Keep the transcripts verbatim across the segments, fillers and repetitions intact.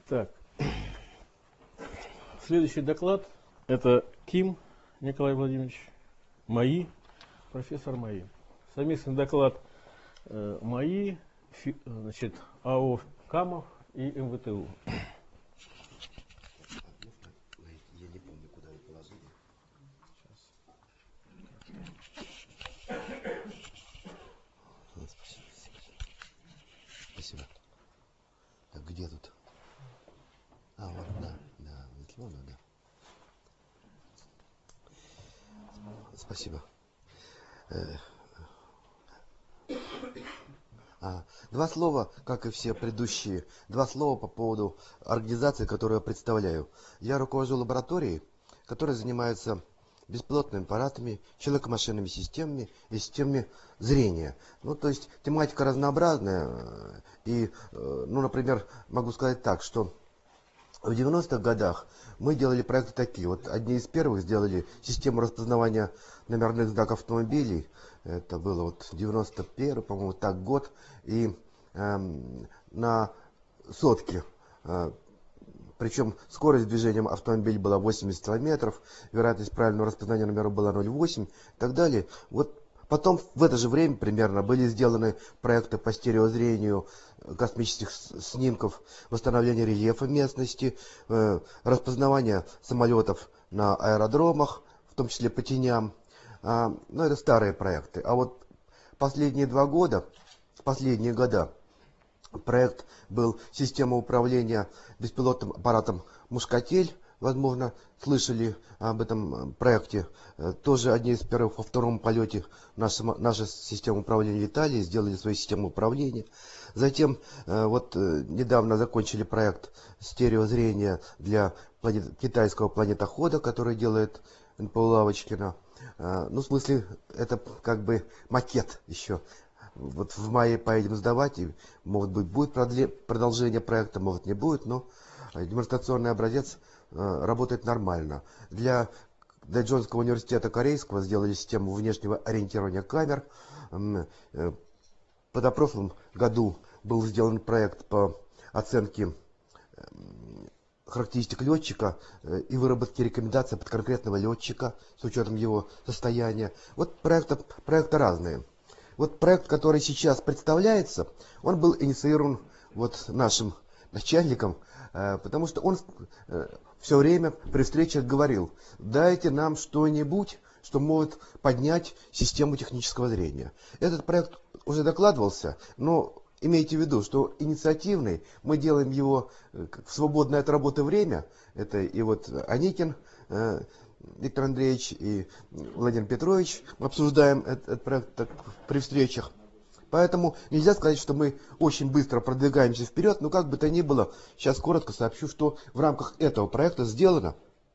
Так, следующий доклад – это Ким Николай Владимирович, МАИ, профессор МАИ. Совместный доклад э, МАИ, фи, значит, АО КАМОВ и МВТУ. Я не помню, куда вы положили. Сейчас. Спасибо. Так, где тут? А, вот, да, да, Ветлона, да. Спасибо. А, два слова, как и все предыдущие, два слова по поводу организации, которую я представляю. Я руковожу лабораторией, которая занимается беспилотными аппаратами, человеко-машинными системами и системами зрения. Ну, то есть тематика разнообразная. И, ну, например, могу сказать так, что в девяностых годах мы делали проекты такие. Вот одни из первых сделали систему распознавания номерных знаков автомобилей. Это было вот девяносто первый, по-моему, так год. И эм, на сотке, э, причем скорость движения автомобиля была восемьдесят километров, вероятность правильного распознания номера была ноль целых восемь десятых и так далее. Вот потом в это же время примерно были сделаны проекты по стереозрению космических снимков, восстановления рельефа местности, э, распознавания самолетов на аэродромах, в том числе по теням. А, но это старые проекты. А вот последние два года, последние года, проект был система управления беспилотным аппаратом «Мушкатель». Возможно, слышали об этом проекте. Тоже одни из первых во втором полете наша, наша система управления летали, сделали свою систему управления. Затем вот недавно закончили проект стереозрения для планет, китайского планетохода, который делает эн пэ о Лавочкина. Ну, в смысле, это как бы макет еще. Вот в мае поедем сдавать, и, может быть, будет продолжение проекта, может, не будет, но демонстрационный образец э, работает нормально. Для Дэджонского университета корейского сделали систему внешнего ориентирования камер. Э, позапрошлом году был сделан проект по оценке э, характеристик летчика э, и выработке рекомендаций под конкретного летчика с учетом его состояния. Вот проекты, проекты разные. Вот проект, который сейчас представляется, он был инициирован вот нашим начальником, э, потому что он э, все время при встречах говорил: дайте нам что-нибудь, что может поднять систему технического зрения. Этот проект уже докладывался, но имейте в виду, что инициативный, мы делаем его в свободное от работы время. Это и вот Аникин э, Виктор Андреевич и Владимир Петрович, мы обсуждаем этот, этот проект так, при встречах. Поэтому нельзя сказать, что мы очень быстро продвигаемся вперед, но как бы то ни было, сейчас коротко сообщу, что в рамках этого проекта сделано.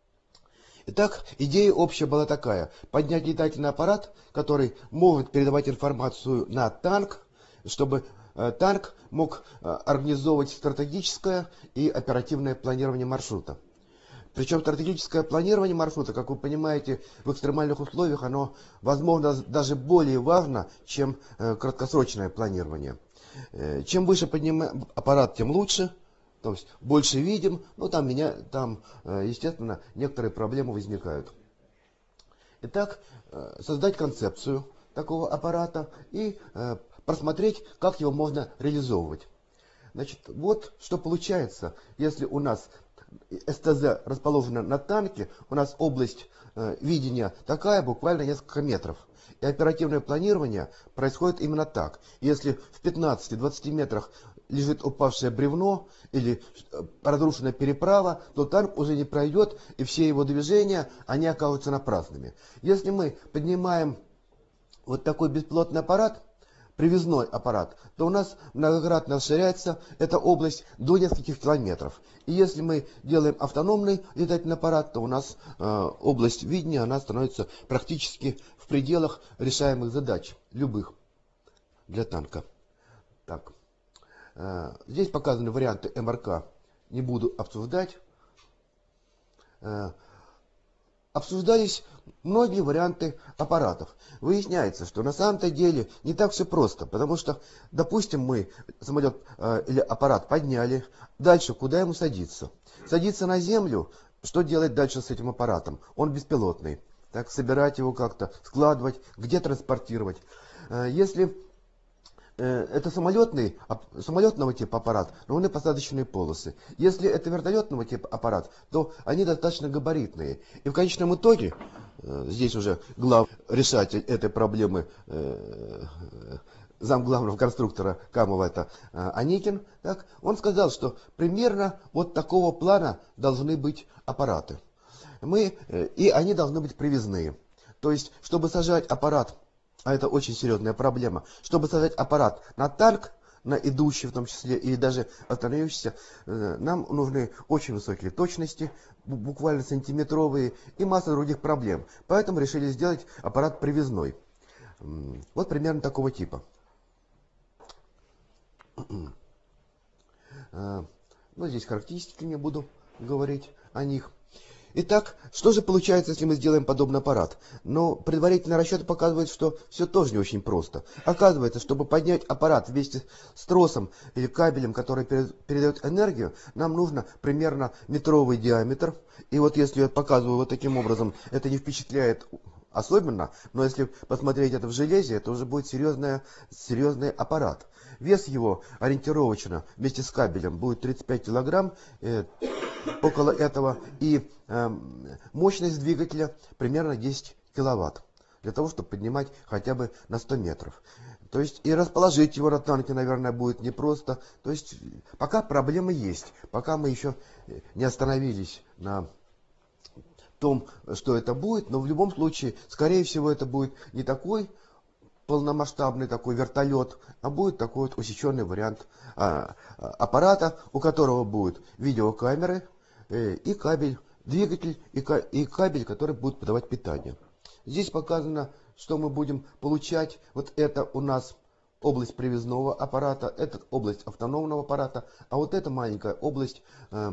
Итак, идея общая была такая: поднять летательный аппарат, который может передавать информацию на танк, чтобы э, танк мог э, организовывать стратегическое и оперативное планирование маршрута. Причем стратегическое планирование маршрута, как вы понимаете, в экстремальных условиях, оно, возможно, даже более важно, чем э, краткосрочное планирование. Э, чем выше поднимаем аппарат, тем лучше. То есть больше видим, но там, меня, там э, естественно, некоторые проблемы возникают. Итак, э, создать концепцию такого аппарата и э, просмотреть, как его можно реализовывать. Значит, вот что получается, если у нас эс тэ зэ расположена на танке, у нас область э, видения такая, буквально несколько метров. И оперативное планирование происходит именно так. Если в пятнадцати-двадцати метрах лежит упавшее бревно или разрушенная переправа, то танк уже не пройдет, и все его движения, они окажутся напрасными. Если мы поднимаем вот такой беспилотный аппарат, привязной аппарат, то у нас многократно расширяется эта область до нескольких километров. И если мы делаем автономный летательный аппарат, то у нас э, область видения, она становится практически в пределах решаемых задач, любых, для танка. Так. Э, здесь показаны варианты эм эр ка, не буду обсуждать. Э, обсуждались многие варианты аппаратов. Выясняется, что на самом-то деле не так все просто, потому что, допустим, мы самолет э, или аппарат подняли, дальше куда ему садиться? Садиться на землю, что делать дальше с этим аппаратом? Он беспилотный. Так, собирать его как-то, складывать, где транспортировать. Э, если это самолетный, самолетного типа аппарат, но он и посадочные полосы. Если это вертолетного типа аппарат, то они достаточно габаритные. И в конечном итоге, здесь уже глав решатель этой проблемы, зам главного конструктора Камова, это Аникин, так, он сказал, что примерно вот такого плана должны быть аппараты. Мы, и они должны быть привязные. То есть, чтобы сажать аппарат, а это очень серьезная проблема, чтобы сажать аппарат на танк, на идущий в том числе, и даже остановившийся, нам нужны очень высокие точности, буквально сантиметровые, и масса других проблем. Поэтому решили сделать аппарат привязной. Вот примерно такого типа. Ну, здесь характеристики не буду говорить о них. Итак, что же получается, если мы сделаем подобный аппарат? Но предварительный расчет показывает, что все тоже не очень просто. Оказывается, чтобы поднять аппарат вместе с тросом или кабелем, который передает энергию, нам нужно примерно метровый диаметр. И вот если я показываю вот таким образом, это не впечатляет особенно, но если посмотреть это в железе, это уже будет серьезный, серьезный аппарат. Вес его ориентировочно вместе с кабелем будет тридцать пять килограмм, э, около этого, и э, мощность двигателя примерно десять киловатт, для того, чтобы поднимать хотя бы на сто метров. То есть и расположить его на танке, наверное, будет непросто. То есть пока проблемы есть, пока мы еще не остановились на том, что это будет, но в любом случае, скорее всего, это будет не такой полномасштабный такой вертолет, а будет такой вот усеченный вариант а, аппарата, у которого будут видеокамеры э, и кабель, двигатель и, и кабель, который будет подавать питание. Здесь показано, что мы будем получать. Вот это у нас область привязного аппарата, это область автономного аппарата, а вот это маленькая область э,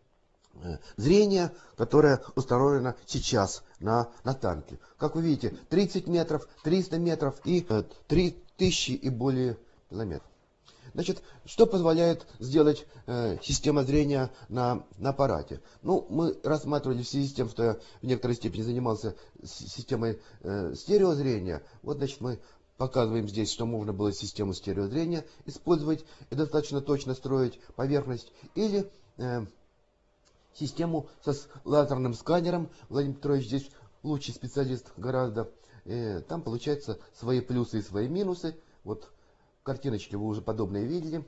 зрения, которое установлено сейчас на, на танке. Как вы видите, тридцать метров, триста метров и э, три тысячи и более километров. Значит, что позволяет сделать э, система зрения на, на аппарате? Ну, мы рассматривали в связи с тем, что я в некоторой степени занимался системой э, стереозрения. Вот, значит, мы показываем здесь, что можно было систему стереозрения использовать и достаточно точно строить поверхность. Или э, систему со лазерным сканером. Владимир Петрович здесь лучший специалист гораздо. Э, там получается свои плюсы и свои минусы. Вот картиночки вы уже подобные видели.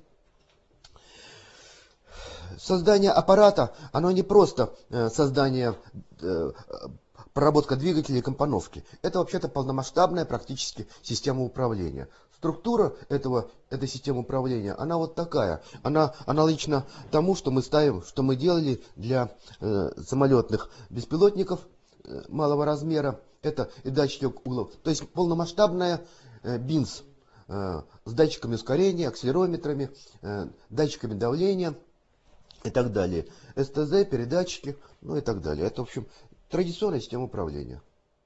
Создание аппарата, оно не просто э, создание, э, проработка двигателя и компоновки. Это вообще-то полномасштабная практически система управления. Структура этого, этой системы управления, она вот такая. Она аналогична тому, что мы ставим, что мы делали для э, самолетных беспилотников э, малого размера. Это и датчики углов. То есть полномасштабная э, бинс э, с датчиками ускорения, акселерометрами, э, датчиками давления и так далее. эс тэ зэ, передатчики, ну и так далее. Это, в общем, традиционная система управления.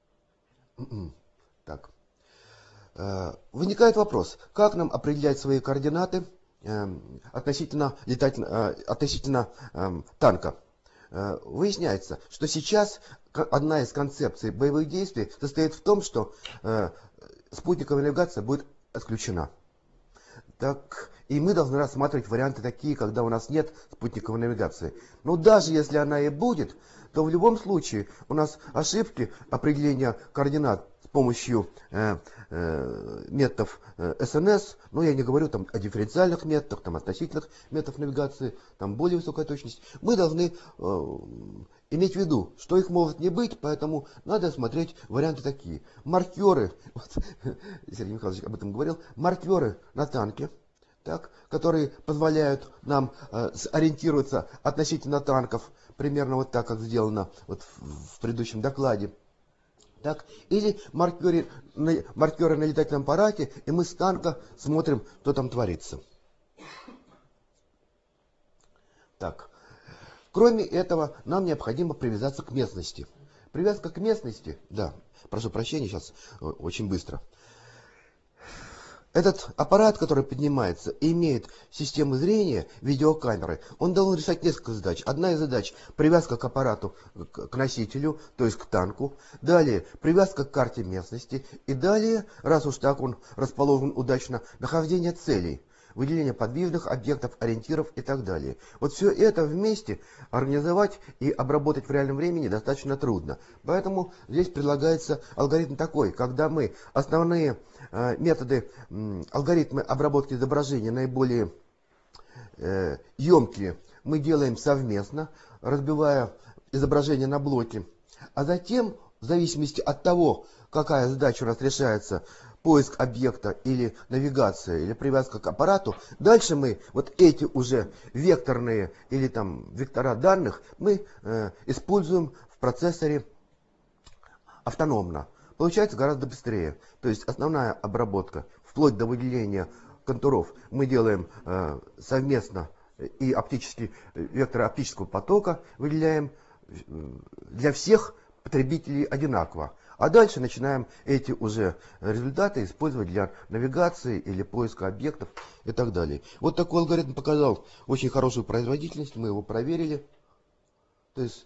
Так. Возникает вопрос, как нам определять свои координаты э, относительно, летатель, э, относительно э, танка. Э, выясняется, что сейчас одна из концепций боевых действий состоит в том, что э, спутниковая навигация будет отключена. Так, и мы должны рассматривать варианты такие, когда у нас нет спутниковой навигации. Но даже если она и будет, то в любом случае у нас ошибки определения координат с помощью э, э, методов э, эс эн эс, ну я не говорю там о дифференциальных методах, там относительных методов навигации, там более высокая точность. Мы должны э, иметь в виду, что их может не быть, поэтому надо смотреть варианты такие. Маркеры, вот, Сергей Михайлович об этом говорил, маркеры на танке, так, которые позволяют нам э, сориентироваться относительно танков, примерно вот так, как сделано вот в, в предыдущем докладе. Так, или маркеры, маркеры на летательном аппарате, и мы с танка смотрим, что там творится. Так. Кроме этого, нам необходимо привязаться к местности. Привязка к местности, да, прошу прощения, сейчас очень быстро. Этот аппарат, который поднимается и имеет систему зрения, видеокамеры, он должен решать несколько задач. Одна из задач — привязка к аппарату, к носителю, то есть к танку. Далее привязка к карте местности. И далее, раз уж так он расположен удачно, нахождение целей. Выделение подвижных объектов, ориентиров и так далее. Вот все это вместе организовать и обработать в реальном времени достаточно трудно. Поэтому здесь предлагается алгоритм такой, когда мы основные э, методы, э, алгоритмы обработки изображения наиболее э, емкие мы делаем совместно, разбивая изображение на блоки. А затем, в зависимости от того, какая задача у нас решается, поиск объекта или навигация, или привязка к аппарату, дальше мы вот эти уже векторные или там вектора данных мы э, используем в процессоре автономно. Получается гораздо быстрее. То есть основная обработка, вплоть до выделения контуров, мы делаем э, совместно, и оптический, векторы оптического потока выделяем для всех потребителей одинаково. А дальше начинаем эти уже результаты использовать для навигации или поиска объектов и так далее. Вот такой алгоритм показал очень хорошую производительность, мы его проверили. То есть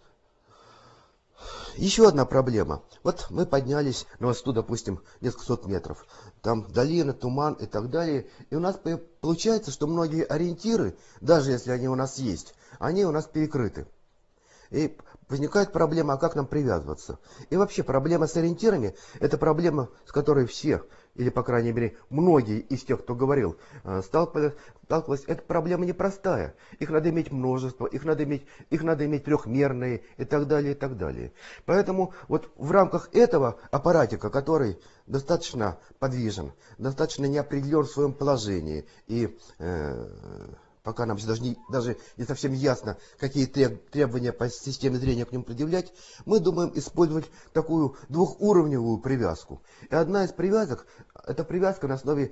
еще одна проблема. Вот мы поднялись на высоту, допустим, несколько сот метров. Там долина, туман и так далее. И у нас получается, что многие ориентиры, даже если они у нас есть, они у нас перекрыты. И возникает проблема, а как нам привязываться. И вообще проблема с ориентирами — это проблема, с которой все, или по крайней мере многие из тех, кто говорил, сталкивались. сталкивались. Эта проблема непростая. Их надо иметь множество, их надо иметь, их надо иметь трехмерные и так далее, и так далее. Поэтому вот в рамках этого аппаратика, который достаточно подвижен, достаточно неопределен в своем положении и э, пока нам даже не, даже не совсем ясно, какие требования по системе зрения к ним предъявлять, мы думаем использовать такую двухуровневую привязку. И одна из привязок — это привязка на основе...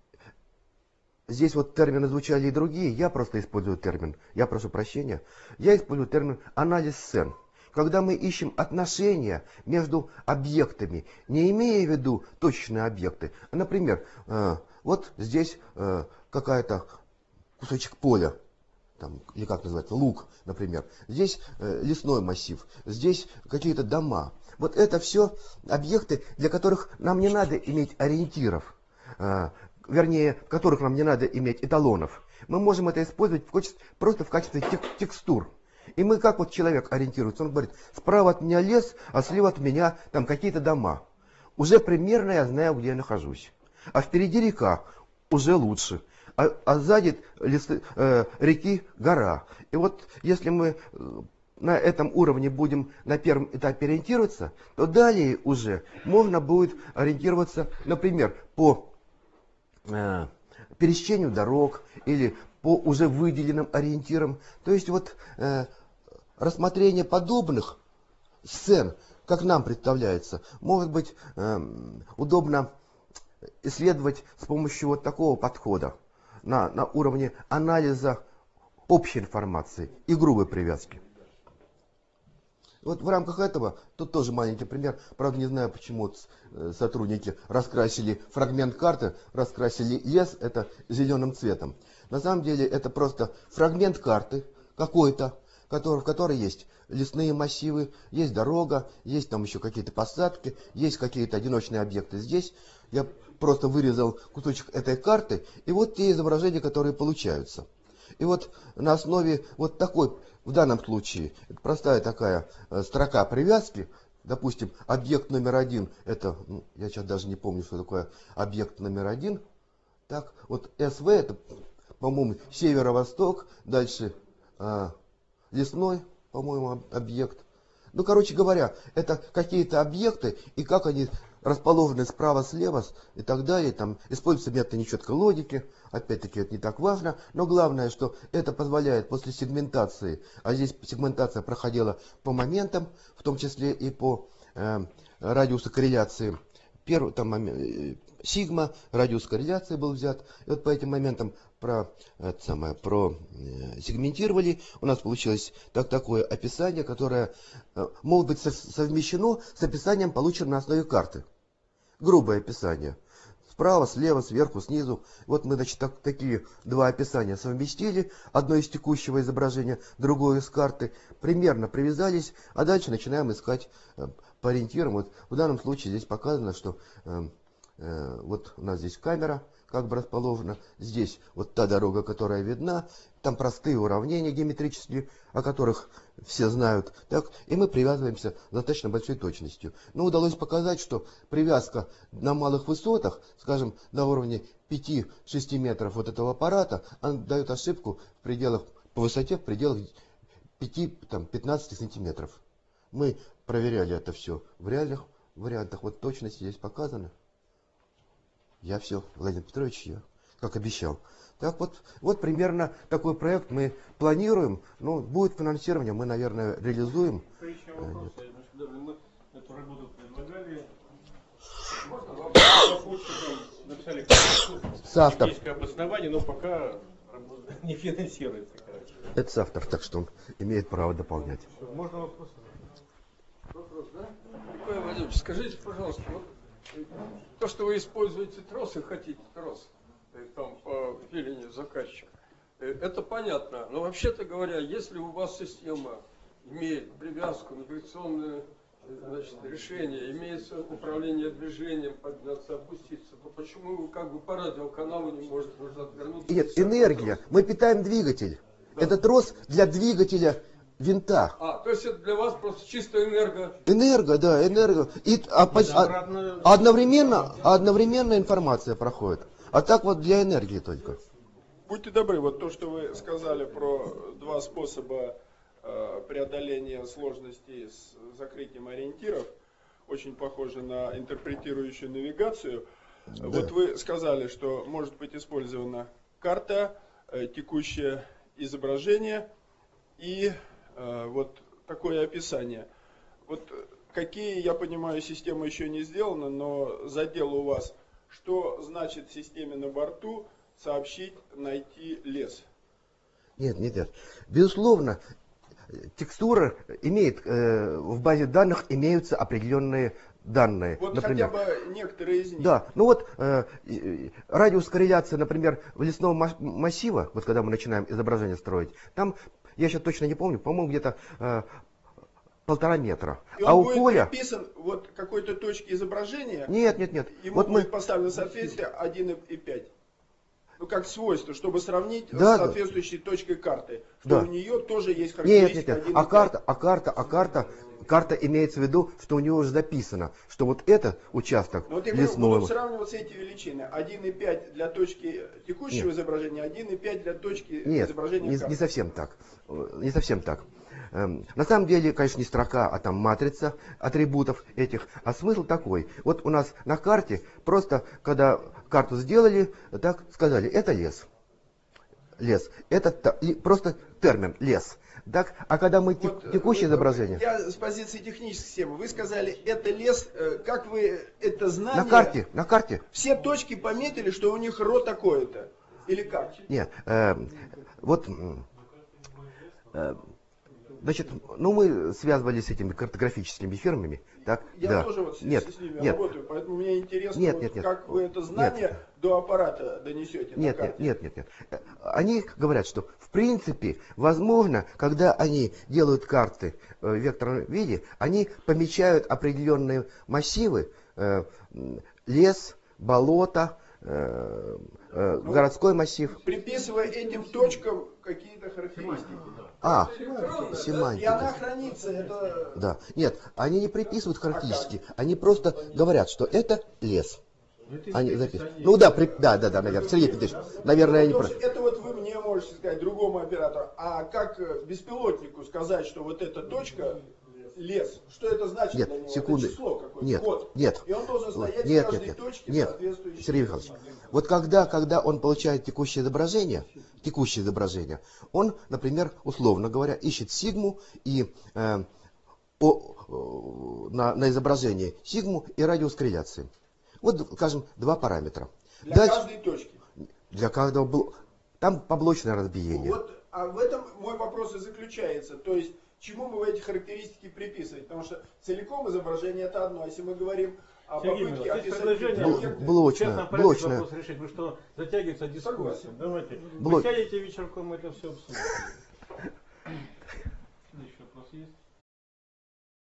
Здесь вот термины звучали и другие, я просто использую термин, я прошу прощения, я использую термин анализ сцен. Когда мы ищем отношения между объектами, не имея в виду точечные объекты. Например, вот здесь какая-то кусочек поля, там, или как называется, луг, например. Здесь э, лесной массив, здесь какие-то дома. Вот это все объекты, для которых нам не надо иметь ориентиров, э, вернее, в которых нам не надо иметь эталонов. Мы можем это использовать в качестве, просто в качестве тек текстур. И мы, как вот человек ориентируется, он говорит, справа от меня лес, а слева от меня там какие-то дома. Уже примерно я знаю, где я нахожусь. А впереди река, уже лучше. А, а сзади лесы, э, реки гора. И вот если мы э, на этом уровне будем на первом этапе ориентироваться, то далее уже можно будет ориентироваться, например, по э, пересечению дорог или по уже выделенным ориентирам. То есть вот э, рассмотрение подобных сцен, как нам представляется, может быть э, удобно исследовать с помощью вот такого подхода. На, на уровне анализа общей информации и грубой привязки. Вот в рамках этого, тут тоже маленький пример, правда не знаю, почему сотрудники раскрасили фрагмент карты, раскрасили лес, это зеленым цветом. На самом деле это просто фрагмент карты какой-то, который, в которой есть лесные массивы, есть дорога, есть там еще какие-то посадки, есть какие-то одиночные объекты здесь. Я просто вырезал кусочек этой карты, и вот те изображения, которые получаются. И вот на основе вот такой, в данном случае, это простая такая э, строка привязки, допустим, объект номер один, это, ну, я сейчас даже не помню, что такое объект номер один. Так, вот эс вэ, это, по-моему, северо-восток, дальше э, лесной, по-моему, объект. Ну, короче говоря, это какие-то объекты, и как они расположены справа-слева и так далее. Там используется метод нечеткой логики. Опять-таки, это не так важно. Но главное, что это позволяет после сегментации, а здесь сегментация проходила по моментам, в том числе и по э, радиусу корреляции. Первый, там, сигма, радиус корреляции был взят. И вот по этим моментам про, это самое, про э, сегментировали. У нас получилось так, такое описание, которое э, может быть со совмещено с описанием, полученным на основе карты. Грубое описание. Справа, слева, сверху, снизу. Вот мы, значит, так, такие два описания совместили. Одно из текущего изображения, другое из карты. Примерно привязались, а дальше начинаем искать э, по ориентирам. Вот в данном случае здесь показано, что э, э, вот у нас здесь камера как бы расположена. Здесь вот та дорога, которая видна. Там простые уравнения геометрические, о которых все знают. Так, и мы привязываемся с достаточно большой точностью. Но удалось показать, что привязка на малых высотах, скажем, на уровне пяти-шести метров вот этого аппарата, она дает ошибку в пределах, по высоте в пределах пяти-пятнадцати сантиметров. Мы проверяли это все в реальных вариантах. Вот точность здесь показана. Я все, Владимир Петрович, я, как обещал. Так вот, вот примерно такой проект мы планируем. Ну, будет финансирование, мы, наверное, реализуем. Еще вопрос. Мы эту работу предлагали. Написали техническое обоснование, но пока не финансируется. Это соавтор, так что он имеет право дополнять. Можно вопрос? Вопрос, да? Николай Владимирович, скажите, пожалуйста, вот то, что вы используете тросы, хотите трос, там по велению заказчика, это понятно. Но вообще-то говоря, если у вас система имеет привязку, навигационное, значит, решение, имеется управление движением, подняться, опуститься, то почему вы как бы по радиоканалу не можете уже отвернуться? Нет, энергия. Мы питаем двигатель. Да. Это трос для двигателя винта. А, то есть это для вас просто чисто энерго... Энерго, да, энерго. И а, а, одновременно, одновременно информация проходит. А так вот для энергии только. Будьте добры, вот то, что вы сказали про два способа э, преодоления сложностей с закрытием ориентиров, очень похоже на интерпретирующую навигацию. Да. Вот вы сказали, что может быть использована карта, э, текущее изображение и э, вот такое описание. Вот какие, я понимаю, система еще не сделана, но задел у вас. Что значит системе на борту сообщить, найти лес? Нет, нет, нет. Безусловно, текстура имеет, э, в базе данных имеются определенные данные. Вот например, хотя бы некоторые из них. Да, ну вот э, радиус корреляции, например, лесного массива, вот когда мы начинаем изображение строить, там, я сейчас точно не помню, по-моему, где-то э, полтора метра. И он а у будет поля приписан вот какой-то точке изображения. Нет, нет, нет. Ему вот будет мы... поставлено соответствие один и пять. Ну, как свойство, чтобы сравнить да, с соответствующей да. точкой карты. Что да. у нее тоже есть характеристика нет, нет, нет. один и А пять. карта, а карта, а карта, карта имеется в виду, что у нее уже записано, что вот этот участок Но вот я лесного... говорю, будут сравниваться эти величины. один и пять для точки текущего нет. изображения, один и пять для точки нет, изображения не, карты. не совсем так. Не совсем так. На самом деле, конечно, не строка, а там матрица атрибутов этих. А смысл такой. Вот у нас на карте, просто когда карту сделали, так сказали, это лес. Лес. Это просто термин лес. Так, а когда мы вот, текущее изображение... Я с позиции технической системы. Вы сказали, это лес, как вы это знание... На карте, на карте. Все точки пометили, что у них ро такое-то. Или как? Нет, э, вот... Э, Значит, ну мы связывались с этими картографическими фирмами, так? Я да. тоже вот нет, с ними нет. работаю, поэтому мне интересно, нет, вот нет, нет. как вы это знание нет. до аппарата донесете. Нет, на карте. нет, нет, нет, нет. Они говорят, что в принципе, возможно, когда они делают карты в векторном виде, они помечают определенные массивы, э, лес, болото, э, э, ну, городской массив. Приписывая этим точкам какие-то характеристики. А, семантика. семантика. И она хранится, это... Да. Нет, они не приписывают характеристики, они просто говорят, что это лес. Они записывают. Ну да, при... да, да, да, наверное. Сергей Петрович, наверное, я не прав. Это вот вы мне можете сказать, другому оператору. А как беспилотнику сказать, что вот эта точка лес? Что это значит нет, для него? секунды. Это число какое-то? Нет, год. нет. И он должен стоять нет, в каждой нет, точке нет, соответствующей. Сергей Михайлович, вот когда, когда он получает текущее изображение, текущее изображение, он, например, условно говоря, ищет сигму и э, о, о, на, на изображении сигму и радиус корреляции. Вот, скажем, два параметра. Для Дальше, каждой точки. для каждого блока. Там поблочное разбиение. Вот, а в этом мой вопрос и заключается. То есть, чему мы эти характеристики приписывать? Потому что целиком изображение это одно. А если мы говорим о Сергей попытке Михайлович, есть описать предложение Бл- объекты, блочное, в частном порядке блочное. вопрос решить, потому что затягивается дискуссия. Согласен. Давайте. Блок. Вы сядете вечерком, мы это все обсудим. Еще вопрос есть?